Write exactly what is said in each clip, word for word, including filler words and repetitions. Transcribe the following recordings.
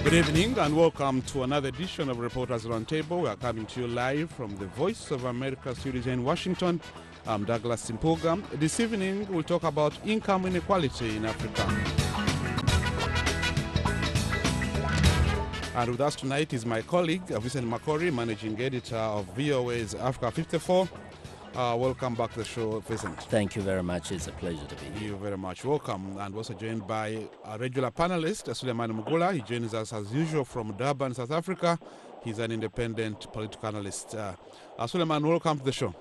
Good evening and welcome to another edition of Reporters Roundtable. We are coming to you live from the Voice of America studios in Washington. I'm Douglas Simpuga. This evening we'll talk about income inequality in Africa. And with us tonight is my colleague, Vincent Makori, managing editor of V O A's Africa fifty-four. Uh, welcome back to the show, Vincent. Thank you very much. It's a pleasure to be here. Thank you very much. Welcome. And also joined by a regular panelist, Suleiman Mugula. He joins us as usual from Durban, South Africa. He's an independent political analyst. Uh, uh, Suleiman, welcome to the show.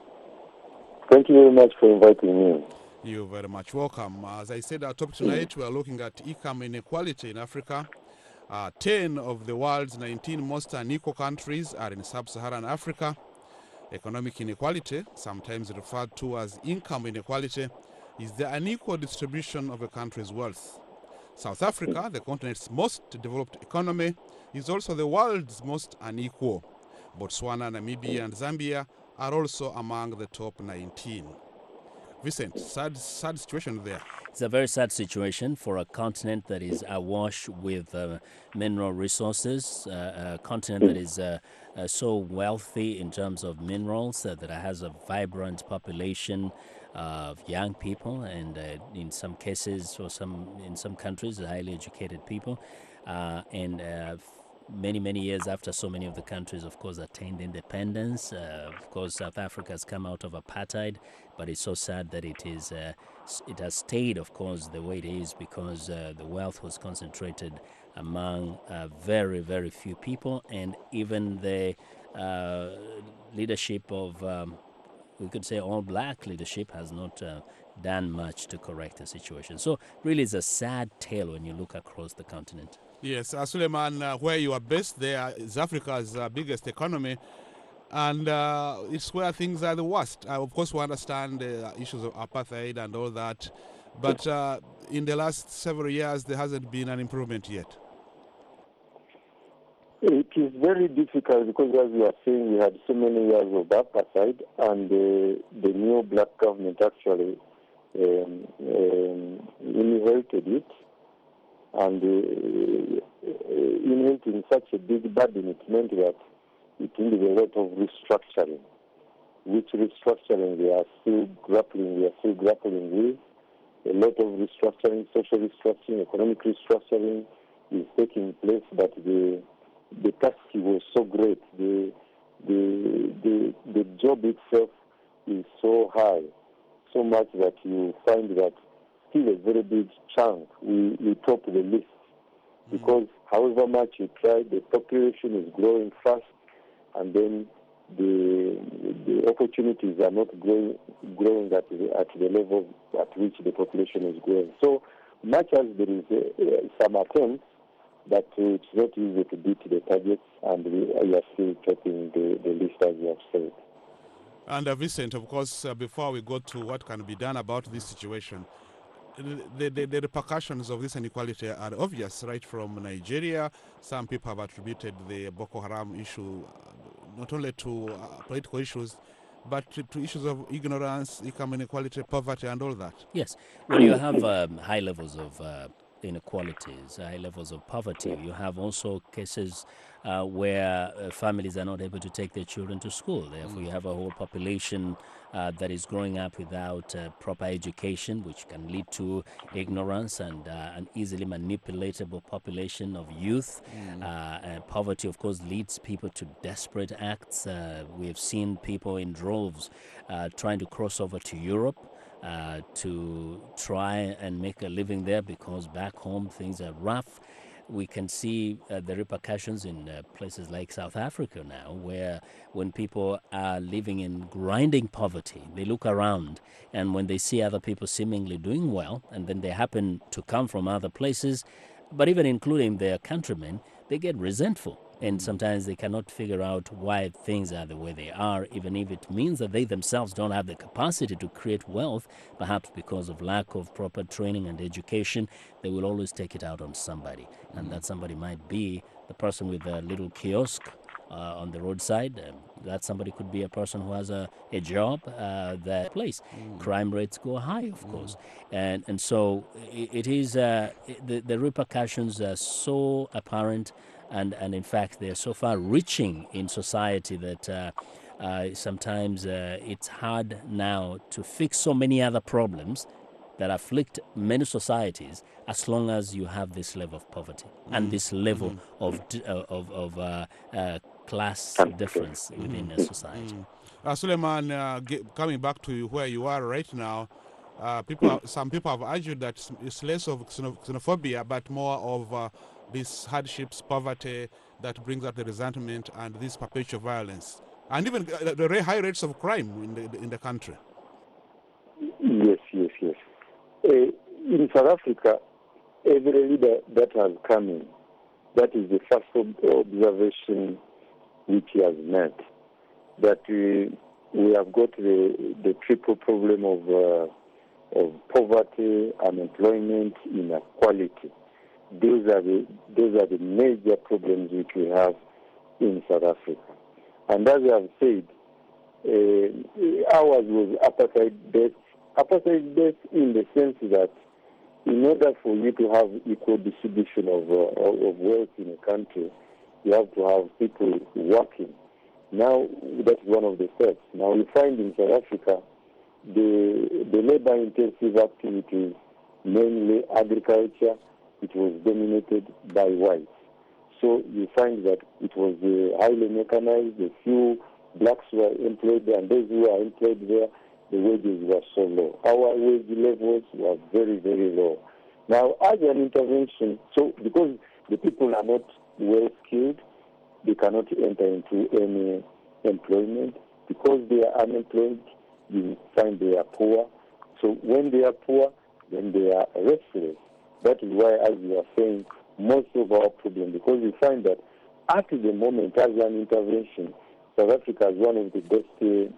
Thank you very much for inviting me. You're very much welcome. As I said, our topic tonight, we are looking at income inequality in Africa. Uh, ten of the world's nineteen most unequal countries are in sub-Saharan Africa. Economic inequality, sometimes referred to as income inequality, is the unequal distribution of a country's wealth. South Africa, the continent's most developed economy, is also the world's most unequal. Botswana, Namibia, and Zambia are also among the top nineteen. Vincent, sad, sad situation there. It's a very sad situation for a continent that is awash with uh, mineral resources, uh, a continent that is uh, uh, so wealthy in terms of minerals, uh, that it has a vibrant population of young people, and uh, in some cases, or some in some countries, highly educated people, uh, and uh, many, many years after so many of the countries, of course, attained independence. Uh, of course, South Africa has come out of apartheid, but it's so sad that it is uh, it has stayed, of course, the way it is because uh, the wealth was concentrated among uh, very, very few people, and even the uh, leadership of, um, we could say, all-black leadership has not uh, done much to correct the situation. So really it's a sad tale when you look across the continent. Yes, uh, Suleiman, uh, where you are based there is Africa's uh, biggest economy, and uh, it's where things are the worst. Uh, of course, we understand the issues of apartheid and all that, but uh, in the last several years, there hasn't been an improvement yet. It is very difficult because, as you are saying, we had so many years of apartheid, and uh, the new black government actually um, um, inherited it. And uh, inheriting such a big burden, it meant that it needed a lot of restructuring, which restructuring we are still grappling, we are still grappling with. A lot of restructuring, social restructuring, economic restructuring is taking place, but the the task was so great. The the the the job itself is so high, so much that you find that still a very big chunk we, we top the list, because however much you try, the population is growing fast, and then the the opportunities are not growing growing at the, at the level at which the population is growing. So much as there is uh, some attempts, but uh, it's not easy to beat the targets, and we, we are still topping the, the list, as you have said. And uh, Vincent, of course, uh, before we go to what can be done about this situation, The, the, the repercussions of this inequality are obvious, right from Nigeria. Some people have attributed the Boko Haram issue uh, not only to uh, political issues, but to, to issues of ignorance, income inequality, poverty, and all that. Yes. When you have um, high levels of uh, inequalities, high levels of poverty, you have also cases uh, where uh, families are not able to take their children to school. Therefore, mm. you have a whole population uh, that is growing up without uh, proper education, which can lead to ignorance and uh, an easily manipulatable population of youth. Mm. Uh, and poverty, of course, leads people to desperate acts. Uh, we have seen people in droves uh, trying to cross over to Europe Uh, to try and make a living there, because back home things are rough. We can see uh, the repercussions in uh, places like South Africa now, where when people are living in grinding poverty, they look around, and when they see other people seemingly doing well, and then they happen to come from other places, but even including their countrymen, they get resentful. And sometimes they cannot figure out why things are the way they are, even if it means that they themselves don't have the capacity to create wealth, perhaps because of lack of proper training and education. They will always take it out on somebody. And that somebody might be the person with a little kiosk uh, on the roadside. Um, that somebody could be a person who has a, a job, uh, that place. Mm. Crime rates go high, of mm. course. And and so it, it is, uh, it, the, the repercussions are so apparent, and, and in fact, they're so far reaching in society that uh, uh, sometimes uh, it's hard now to fix so many other problems that afflict many societies, as long as you have this level of poverty mm. and this level mm. of uh, of, of uh, uh, class difference within mm. a society. Mm. Uh, Suleiman, uh, get, coming back to where you are right now, uh, people, are, some people have argued that it's less of xenophobia, but more of uh, these hardships, poverty that brings up the resentment and this perpetual violence, and even uh, the high rates of crime in the in the country. Yes, yes, yes. Uh, in South Africa, every leader that has come in, that is the first observation which he has made, that we, we have got the, the triple problem of, uh, of poverty, unemployment, inequality. Those are the those are the major problems which we have in South Africa. And as I have said, uh, ours was apartheid-based. Apartheid-based in the sense that in order for you to have equal distribution of, uh, of wealth in a country, you have to have people working. Now, that's one of the steps. Now, we find in South Africa, the, the labor-intensive activities, mainly agriculture, it was dominated by whites. So you find that it was uh, highly mechanized, the few blacks were employed there, and those who are employed there, the wages were so low. Our wage levels were very, very low. Now, as an intervention, so because the people are not well skilled, they cannot enter into any employment. Because they are unemployed, you find they are poor. So when they are poor, then they are restless. That is why, as you are saying, most of our problem, because we find that at the moment, as an intervention, South Africa is one of the best uh,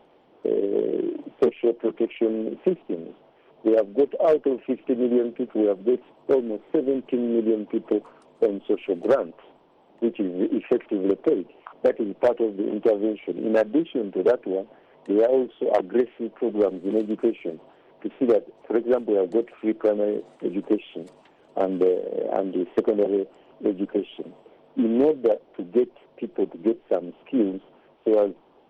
uh, social protection systems. We have got out of fifty million people, we have got almost seventeen million people on social grants, which is effectively paid. That is part of the intervention. In addition to that one, there are also aggressive programs in education to see that, for example, we have got free primary education and uh, and the secondary education in order to get people to get some skills so as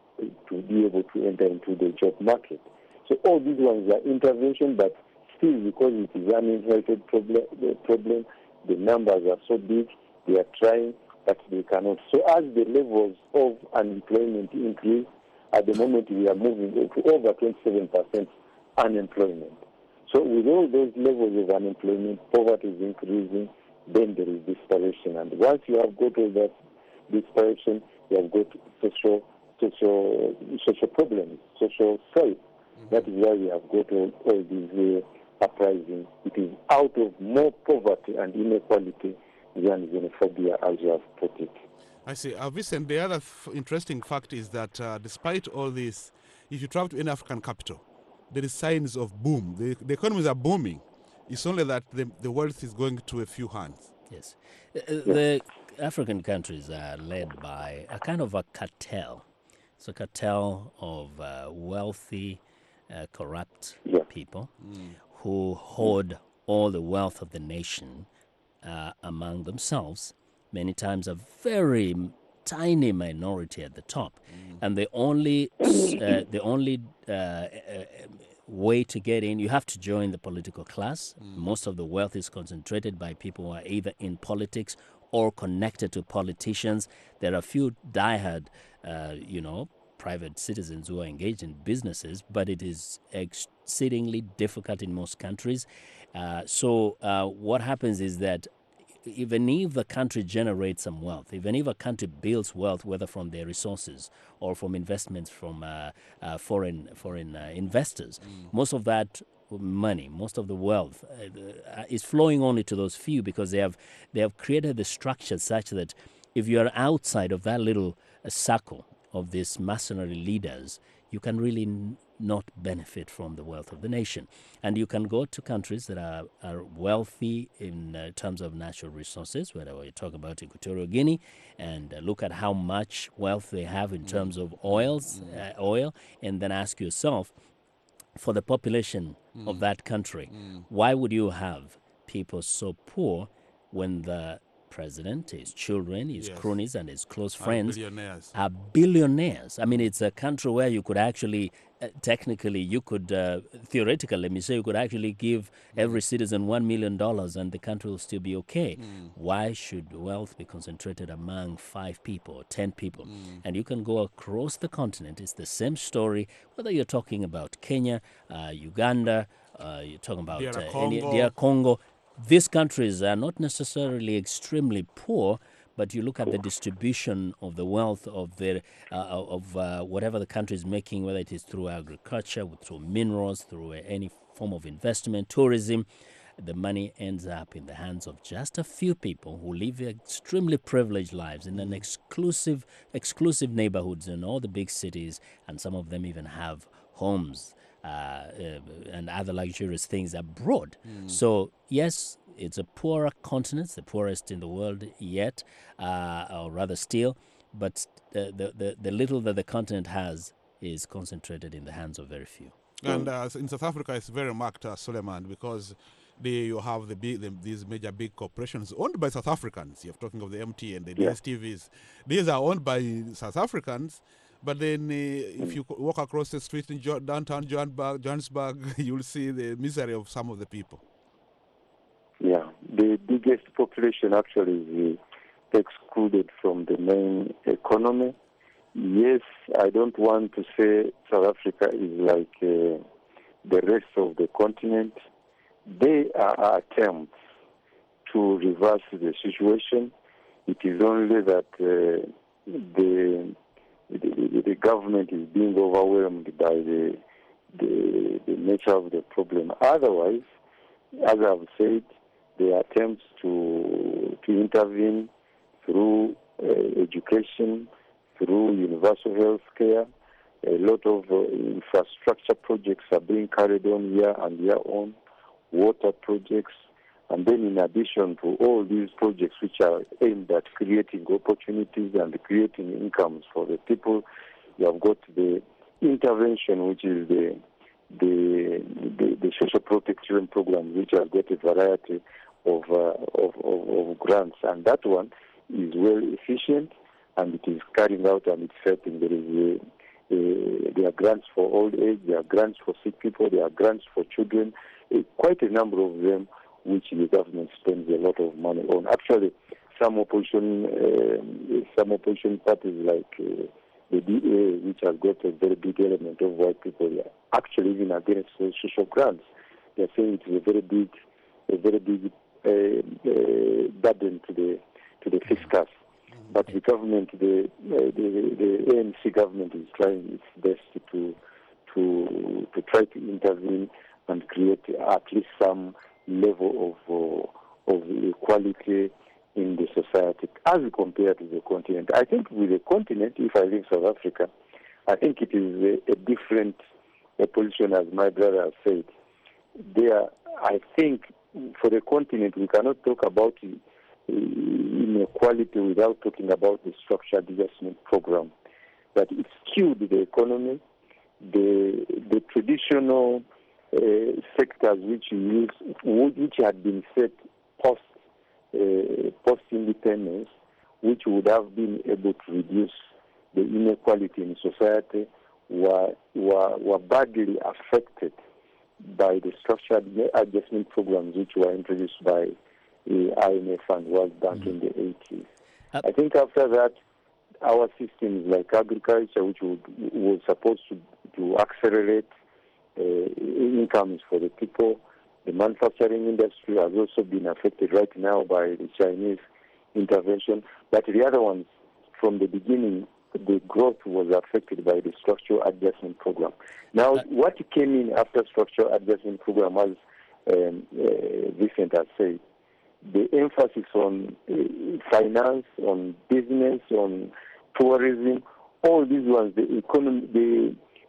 to be able to enter into the job market. So all these ones are intervention, but still, because it is an inherited problem, the problem, the numbers are so big, they are trying, but they cannot. So as the levels of unemployment increase, at the moment we are moving to over twenty-seven percent unemployment. So with all those levels of unemployment, poverty is increasing, then there is desperation. And once you have got all that desperation, you have got social social social problems, social strife. Mm-hmm. That is why we have got all, all these uh, uprisings. It is out of more poverty and inequality than xenophobia, as you have put it. I see. Uh, Vincent, the other f- interesting fact is that uh, despite all this, if you travel to any African capital, there is signs of boom. The, the economies are booming. It's only that the, the wealth is going to a few hands. Yes. Uh, the African countries are led by a kind of a cartel. It's a cartel of uh, wealthy, uh, corrupt yeah. people mm. who hoard all the wealth of the nation uh, among themselves. Many times a very tiny minority at the top, mm. and the only uh, the only uh, uh, way to get in, you have to join the political class. Mm. Most of the wealth is concentrated by people who are either in politics or connected to politicians. There are a few diehard, uh, you know, private citizens who are engaged in businesses, but it is exceedingly difficult in most countries. Uh, so uh, what happens is that even if the country generates some wealth, even if a country builds wealth, whether from their resources or from investments from uh, uh, foreign foreign uh, investors, mm. most of that money, most of the wealth uh, is flowing only to those few because they have they have created the structure such that if you are outside of that little uh, circle of these mercenary leaders, you can really n- not benefit from the wealth of the nation. And you can go to countries that are, are wealthy in uh, terms of natural resources, whether we're talking about Equatorial Guinea, and uh, look at how much wealth they have in terms of oils, uh, oil, and then ask yourself, for the population of that country, why would you have people so poor when the president, his children, his Yes. cronies, and his close And friends billionaires. are billionaires? I mean, it's a country where you could actually, uh, technically, you could, uh, theoretically, let me say, you could actually give every citizen one million dollars and the country will still be okay. Why should wealth be concentrated among five people or ten people? And you can go across the continent. It's the same story, whether you're talking about Kenya, uh, Uganda, uh, you're talking about D R uh, any Congo. D R Congo. These countries are not necessarily extremely poor, but you look at the distribution of the wealth of their uh, of uh, whatever the country is making, whether it is through agriculture, through minerals, through uh, any form of investment, tourism. The money ends up in the hands of just a few people who live extremely privileged lives in an exclusive, exclusive neighborhoods in all the big cities, and some of them even have homes uh, uh, and other luxurious things abroad. So yes, it's a poorer continent, the poorest in the world yet, uh, or rather still, but the, the, the, the little that the continent has is concentrated in the hands of very few. And uh, in South Africa, it's very marked, uh, Suleiman, because they, you have the big, the, these major big corporations owned by South Africans. You're talking of the M T and the Yeah. D S T Vs. These are owned by South Africans. But then uh, if you co- walk across the street in jo- downtown Johannesburg, Johannesburg, you'll see the misery of some of the people. Yeah, the biggest population actually is uh, excluded from the main economy. Yes, I don't want to say South Africa is like uh, the rest of the continent. There are attempts to reverse the situation. It is only that uh, the, the the government is being overwhelmed by the, the the nature of the problem. Otherwise, as I've said, the attempts to to intervene through uh, education, through universal health care, a lot of uh, infrastructure projects are being carried on year and year on, water projects, and then in addition to all these projects which are aimed at creating opportunities and creating incomes for the people, you have got the intervention, which is the the the, the social protection program, which has got a variety of, uh, of, of of grants, and that one is well efficient, and it is carrying out and it's helping. There is a, a, there are grants for old age, there are grants for sick people, there are grants for children, uh, quite a number of them, which the government spends a lot of money on. Actually, some opposition uh, some opposition parties like uh, the D A, which has got a very big element of white people, they are actually even against social grants. They are saying it is a very big, a very big uh, uh, burden to the to the fiscus. But the government, the, uh, the the A N C government, is trying its best to to to try to intervene and create at least some level of uh, of equality in the society as compared to the continent. I think with the continent, if I leave South Africa, I think it is a, a different a position, as my brother has said. There, I think for the continent, we cannot talk about inequality without talking about the structured adjustment program. That it skewed the economy, the the traditional uh, sectors which use, which had been set post uh, post independence, which would have been able to reduce the inequality in society, were were, were badly affected by the structured adjustment programs which were introduced by the I M F and World Bank mm-hmm. in the eighties. Uh, I think after that, our systems like agriculture, which would, was supposed to, to accelerate uh, incomes for the people, the manufacturing industry has also been affected right now by the Chinese intervention. But the other ones, from the beginning, the growth was affected by the structural adjustment program. Now, uh, what came in after structural adjustment program, as um, uh, Vincent has said, the emphasis on uh, finance, on business, on tourism, all these ones, the economy, the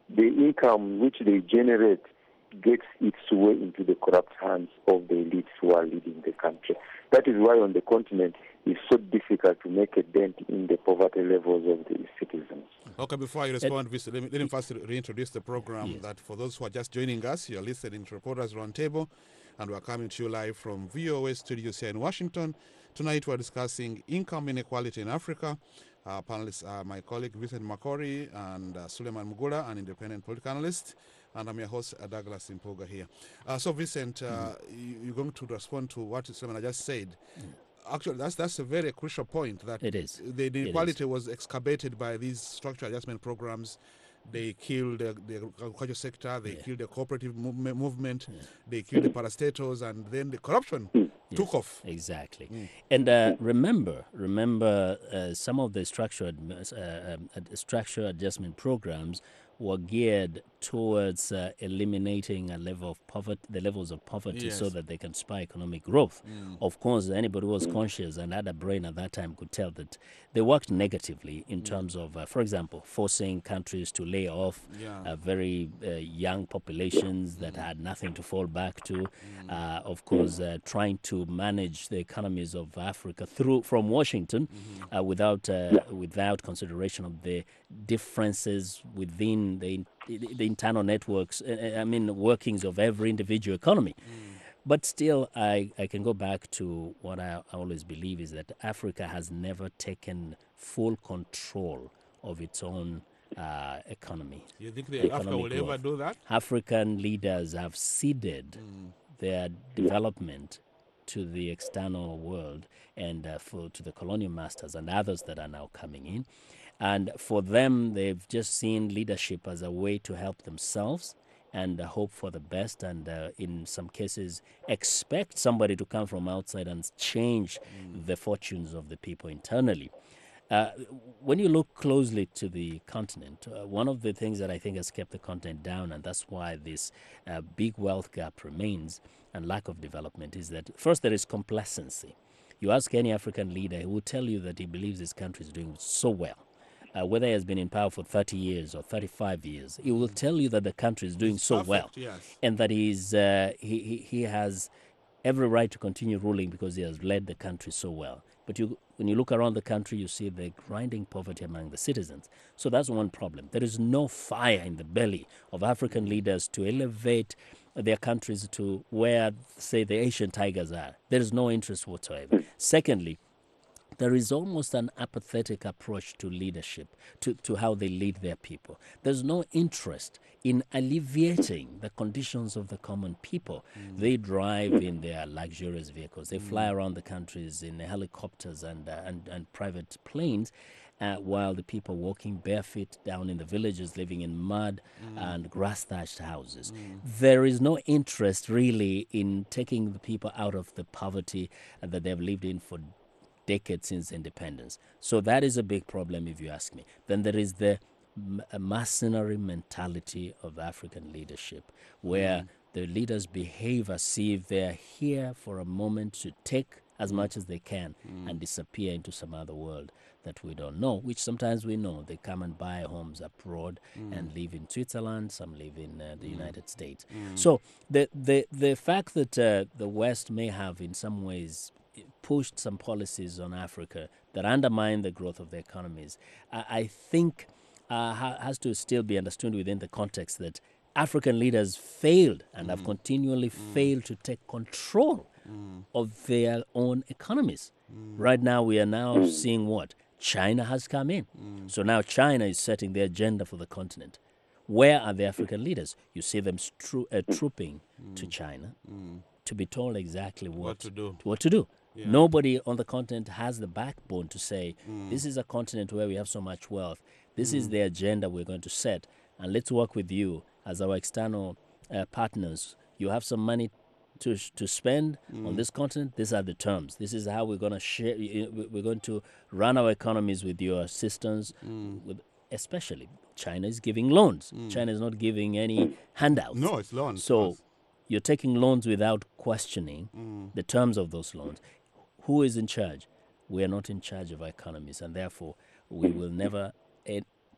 the income which they generate gets its way into the corrupt hands of the elites who are leading the country. That is why on the continent it's so difficult to make a dent in the poverty levels of the citizens. Okay, before I respond, let me, let me first reintroduce the program. Yes. That for those who are just joining us, you're listening to Reporters Roundtable, and we're coming to you live from V O A studios here in Washington. Tonight we're discussing income inequality in Africa. Our panelists are my colleague Vincent Makori and uh, Suleiman Mugula, an independent political analyst, and I'm your host, uh, Douglas Impoga here. Uh, so, Vincent, uh, mm-hmm. you, you're going to respond to what Suleiman just said. Mm. Actually, that's that's a very crucial point. That it is. The, the inequality was exacerbated by these structural adjustment programs. They killed the, the agriculture sector, they yeah. killed the cooperative mov- movement, yeah. they killed the parastatals, and then the corruption yes, took off. Exactly. Mm. And uh, remember, remember uh, some of the structured, uh, um, structural adjustment programs were geared towards uh, eliminating a level of poverty, the levels of poverty, yes. so that they can spur economic growth. Mm. Of course, anybody who was conscious and had a brain at that time could tell that they worked negatively in mm. terms of, uh, for example, forcing countries to lay off yeah. uh, very uh, young populations that mm. had nothing to fall back to. Mm. Uh, of course, uh, trying to manage the economies of Africa through from Washington mm-hmm. uh, without uh, yeah. without consideration of the differences within the the internal networks, I mean, workings of every individual economy. Mm. But still, I, I can go back to what I always believe is that Africa has never taken full control of its own uh, economy. You think the Africa will growth. ever do that? African leaders have ceded mm. their development to the external world and uh, for to the colonial masters and others that are now coming in. And for them, they've just seen leadership as a way to help themselves and uh, hope for the best, and uh, in some cases expect somebody to come from outside and change mm. the fortunes of the people internally. Uh, when you look closely to the continent, uh, one of the things that I think has kept the continent down, and that's why this uh, big wealth gap remains and lack of development, is that first there is complacency. You ask any African leader, he will tell you that he believes his country is doing so well. Uh, whether he has been in power for thirty years or thirty-five years, he will tell you that the country is doing it's so perfect, well, yes. and that he's, uh, he, he, he has every right to continue ruling because he has led the country so well. But you, when you look around the country, you see the grinding poverty among the citizens. So that's one problem. There is no fire in the belly of African leaders to elevate their countries to where, say, the Asian tigers are. There is no interest whatsoever. Secondly, there is almost an apathetic approach to leadership, to, to how they lead their people. There's no interest in alleviating the conditions of the common people. Mm. They drive in their luxurious vehicles. They mm. fly around the countries in helicopters and, uh, and, and private planes, uh, while the people walking barefoot down in the villages, living in mud mm. and grass-thatched houses. Mm. There is no interest really in taking the people out of the poverty that they've lived in for decades since independence. So that is a big problem, if you ask me. Then there is the m- mercenary mentality of African leadership, where mm. the leaders behave as if they're here for a moment to take as mm. much as they can mm. and disappear into some other world that we don't know, which sometimes we know. They come and buy homes abroad mm. and live in Switzerland, some live in uh, the mm. United States. Mm. So the, the, the fact that uh, the West may have in some ways pushed some policies on Africa that undermine the growth of the economies, I, I think uh, ha- has to still be understood within the context that African leaders failed and mm. have continually mm. failed to take control mm. of their own economies. Mm. Right now, we are now seeing what? China has come in. Mm. So now China is setting the agenda for the continent. Where are the African leaders? You see them stru- uh, trooping mm. to China mm. to be told exactly what, what to do. What to do. Yeah. Nobody on the continent has the backbone to say, mm. this is a continent where we have so much wealth. This mm. is the agenda we're going to set. And let's work with you as our external uh, partners. You have some money to to spend mm. on this continent. These are the terms. This is how we're going to share. We're going to run our economies with your assistance. Mm. With especially China is giving loans. Mm. China is not giving any handouts. No, it's loans. So you're taking loans without questioning mm. the terms of those loans. Who is in charge? We are not in charge of our economies, and therefore we will never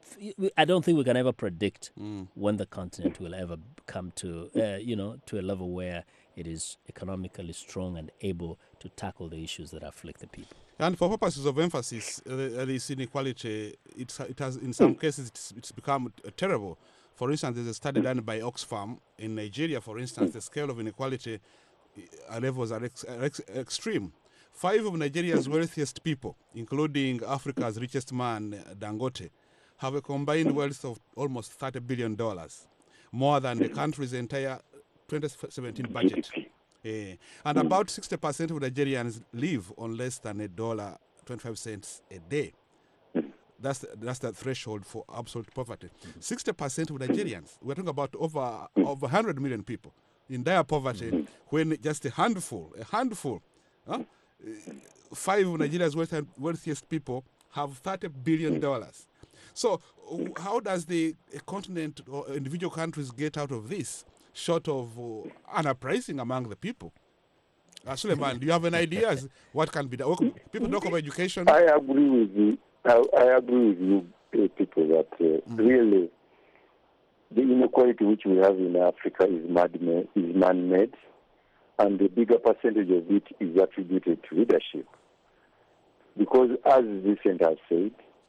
I don't think we can ever predict mm. when the continent will ever come to, uh, you know, to a level where it is economically strong and able to tackle the issues that afflict the people. And for purposes of emphasis, uh, this inequality, it's, it has, in some cases, it's, it's become uh, terrible. For instance, there's a study done by Oxfam in Nigeria, for instance, the scale of inequality uh, levels are, ex are ex extreme. Five of Nigeria's wealthiest people, including Africa's richest man, Dangote, have a combined wealth of almost thirty billion dollars, more than the country's entire twenty seventeen budget. Uh, and about sixty percent of Nigerians live on less than a dollar twenty-five cents a day. That's the, that's the threshold for absolute poverty. sixty percent of Nigerians, we're talking about over, over one hundred million people in dire poverty, when just a handful, a handful, huh? five of Nigeria's wealthiest people have thirty billion dollars. So how does the continent or individual countries get out of this, short of uh, an uprising among the people? Uh, Suleiman, do you have an idea as what can be done? People talk about education. I agree with you. I, I agree with you, uh, people, that uh, mm-hmm. really the inequality which we have in Africa is man-made, is man-made, and the bigger percentage of it is attributed to leadership. Because, as Vincent has said,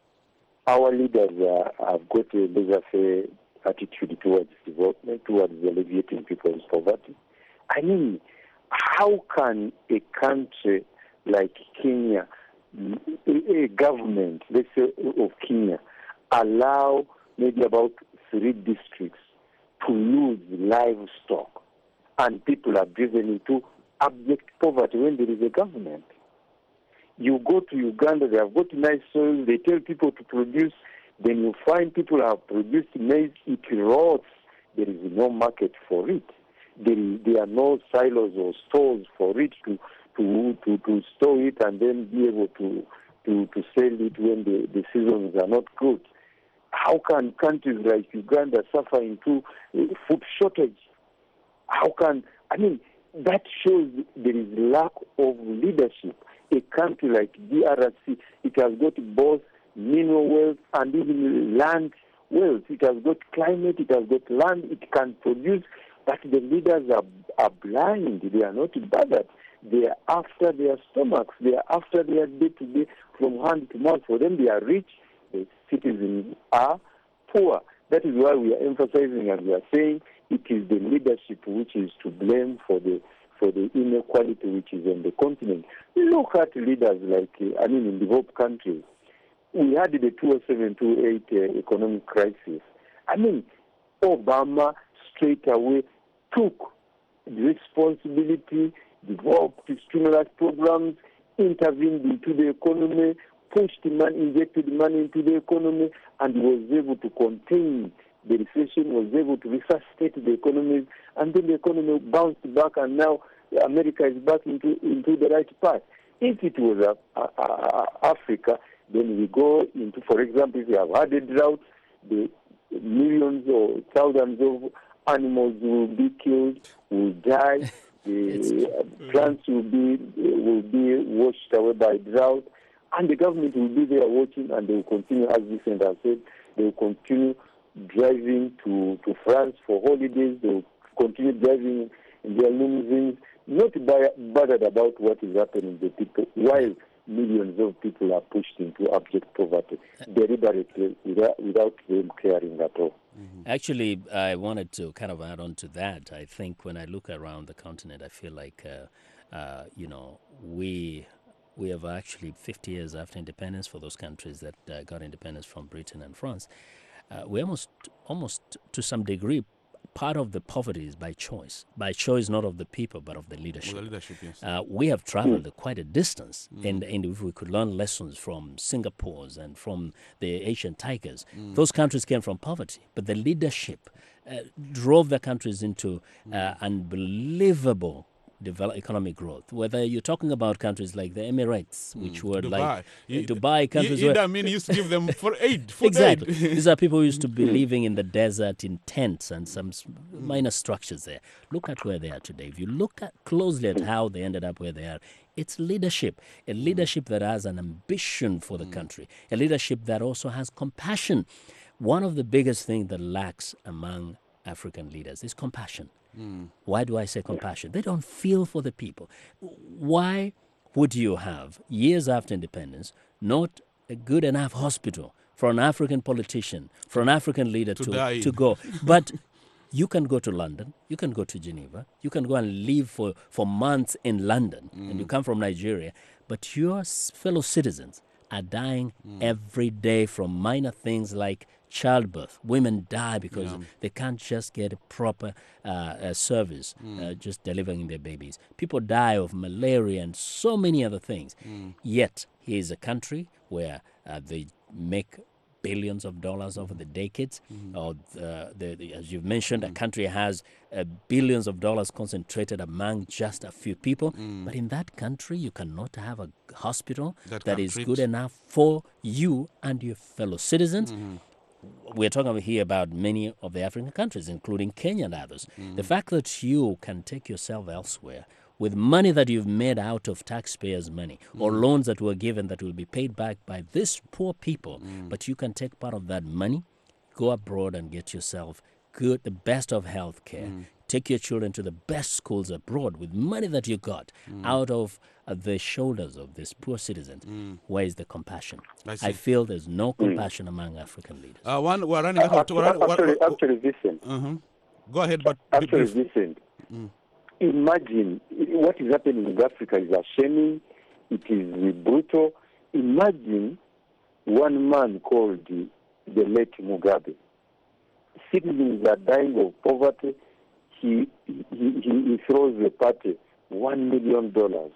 our leaders uh, have got a laissez-faire attitude towards development, towards alleviating people's poverty. I mean, how can a country like Kenya, a, a government, let's say, of Kenya, allow maybe about three districts to lose livestock and people are driven into abject poverty when there is a government? You go to Uganda, they have got nice soil, they tell people to produce, then you find people have produced maize, it rots, there is no market for it. There, is, there are no silos or stores for it to, to, to, to store it and then be able to, to, to sell it when the, the seasons are not good. How can countries like Uganda suffer into food shortage? How can, I mean, that shows there is lack of leadership. A country like D R C, it has got both mineral wealth and even land wealth. It has got climate, it has got land, it can produce, but the leaders are, are blind. They are not bothered. They are after their stomachs. They are after their day-to-day, from hand to mouth. For them, they are rich. The citizens are poor. That is why we are emphasizing and we are saying it is the leadership which is to blame for the for the inequality which is on the continent. Look at leaders like, uh, I mean, in developed countries. We had the two thousand seven to two thousand eight uh, economic crisis. I mean, Obama straight away took responsibility, developed stimulus programs, intervened into the economy, pushed money, injected money into the economy, and was able to contain the recession, was able to resuscitate the economy, and then the economy bounced back, and now America is back into, into the right path. If it was uh, uh, uh, Africa, then we go into, for example, if you have had a drought, the millions or thousands of animals will be killed, will die, the uh, plants will be, will be washed away by drought, and the government will be there watching, and they will continue, as Vincent has said, they will continue driving to, to France for holidays, they will continue driving in their limousines, not bothered about what is happening to people, while millions of people are pushed into abject poverty deliberately without, without them caring at all. Mm-hmm. Actually, I wanted to kind of add on to that. I think when I look around the continent, I feel like, uh, uh, you know, we... We have actually fifty years after independence for those countries that uh, got independence from Britain and France. Uh, we almost, almost to some degree, part of the poverty is by choice. By choice, not of the people, but of the leadership. Well, the leadership, yes. Uh, we have traveled mm. quite a distance, mm. and, and if we could learn lessons from Singapore's and from the Asian tigers, mm. those countries came from poverty, but the leadership uh, drove the countries into uh, mm. unbelievable develop economic growth. Whether you're talking about countries like the Emirates, which mm. were Dubai. like you, uh, Dubai countries, you, where I mean, used to give them for aid. For exactly. aid. These are people who used to be living in the desert in tents and some minor structures there. Look at where they are today. If you look at closely at how they ended up where they are, it's leadership, a leadership that has an ambition for the country, a leadership that also has compassion. one of the biggest things that lacks among African leaders is compassion. Mm. Why do I say compassion? They don't feel for the people. Why would you have, years after independence, not a good enough hospital for an African politician, for an African leader To to, die to in. go? But you can go to London, you can go to Geneva, you can go and live for, for months in London, and you come from Nigeria, but your s- fellow citizens are dying every day from minor things like childbirth. Women die because Yeah. they can't just get a proper uh, uh, service, uh, just delivering their babies. People die of malaria and so many other things. Yet, here is a country where uh, they make billions of dollars over the decades. Or the, the, the, as you've mentioned, a country has uh, billions of dollars concentrated among just a few people. But in that country, you cannot have a hospital That that can is treat- good enough for you and your fellow citizens. We're talking here about many of the African countries, including Kenya and others. The fact that you can take yourself elsewhere with money that you've made out of taxpayers' money or loans that were given that will be paid back by these poor people, but you can take part of that money, go abroad and get yourself good, the best of health care. Take your children to the best schools abroad with money that you got out of uh, the shoulders of these poor citizens. Where is the compassion? I I see. feel there's no compassion among African leaders. Uh, one, we're running out of Actually, we're running- we're- actually, we're- actually, listen. Mhm. Go ahead, but Actually, brief. listen. Imagine what is happening in Africa is shaming. It is brutal. Imagine one man called the, the late Mugabe. Citizens are dying of poverty. He he, he, he throws the party one million dollars.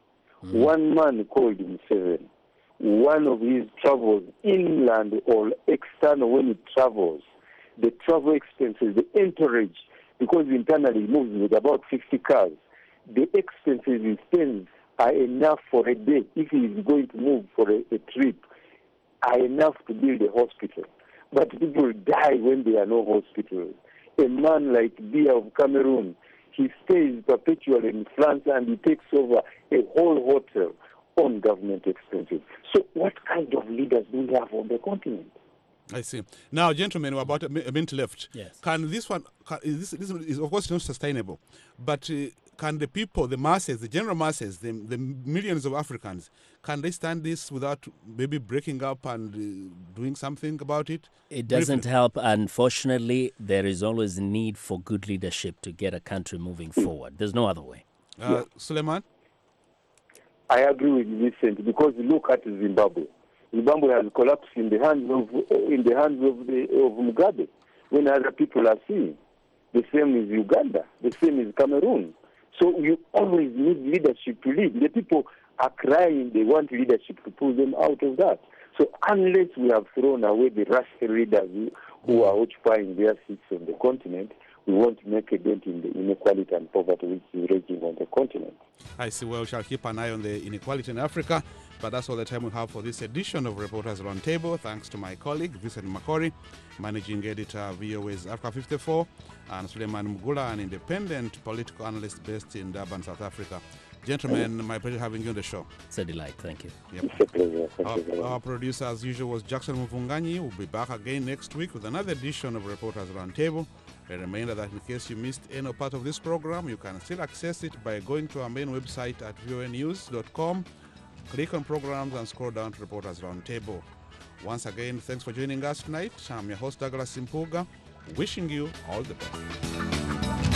One man called Museveni. One of his travels inland or external when he travels, the travel expenses, the entourage, because internally he moves with about fifty cars, the expenses he spends are enough for a day. If he is going to move for a, a trip, are enough to build a hospital. But people die when there are no hospitals. A man like Biya of Cameroon, he stays perpetually in France and he takes over a whole hotel on government expenses. So what kind of leaders do we have on the continent? I see. Now, gentlemen, we're about a mi- a minute left. Yes. Can this one, can, is this, this is of course not sustainable, but uh, can the people, the masses, the general masses, the, the millions of Africans, can they stand this without maybe breaking up and uh, doing something about it? It doesn't Briefly. help. Unfortunately, there is always need for good leadership to get a country moving forward. There's no other way. Uh, Suleiman? I agree with Vincent because look at Zimbabwe. Zimbabwe has collapsed in the hands of in the hands of the of Mugabe when other people are seeing. The same is Uganda. The same is Cameroon. So you always need leadership to lead. The people are crying. They want leadership to pull them out of that. So unless we have thrown away the rascal leaders who, who are occupying their seats on the continent, we won't make a dent in the inequality and poverty which is raging on the continent. I see. Well, we shall keep an eye on the inequality in Africa. But that's all the time we have for this edition of Reporters Roundtable. Thanks to my colleague, Vincent Makori, managing editor, V O A's Africa fifty-four, and Suleiman Mugula, an independent political analyst based in Durban, South Africa. Gentlemen, my pleasure having you on the show. It's a delight. Thank you. Yep. It's a pleasure. Thank Our, you very much. our producer, as usual, was Jackson Muvunganyi. We'll be back again next week with another edition of Reporters Roundtable. A reminder that in case you missed any part of this program, you can still access it by going to our main website at v o a news dot com. Click on programs and scroll down to Reporters Roundtable. Once again, thanks for joining us tonight. I'm your host, Douglas Simpuga, wishing you all the best.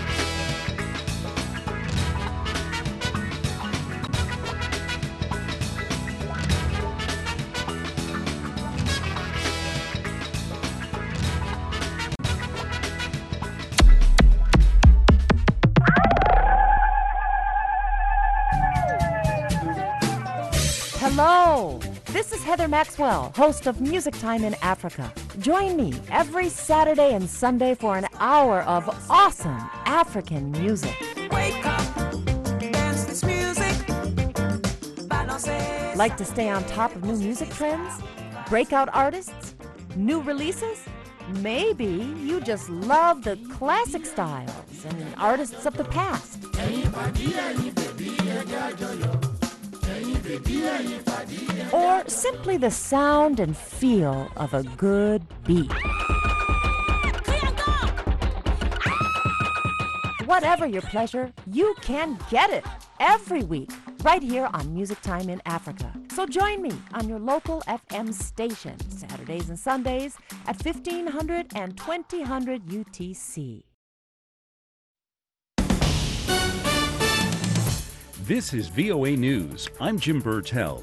Hello! This is Heather Maxwell, host of Music Time in Africa. Join me every Saturday and Sunday for an hour of awesome African music. Wake up, dance this music. Balance. Like to stay on top of new music trends? Breakout artists? New releases? Maybe you just love the classic styles and artists of the past. or simply the sound and feel of a good beat. Whatever your pleasure, you can get it every week right here on Music Time in Africa. So join me on your local F M station, Saturdays and Sundays at fifteen hundred and twenty hundred U T C. This is V O A News. I'm Jim Burtell.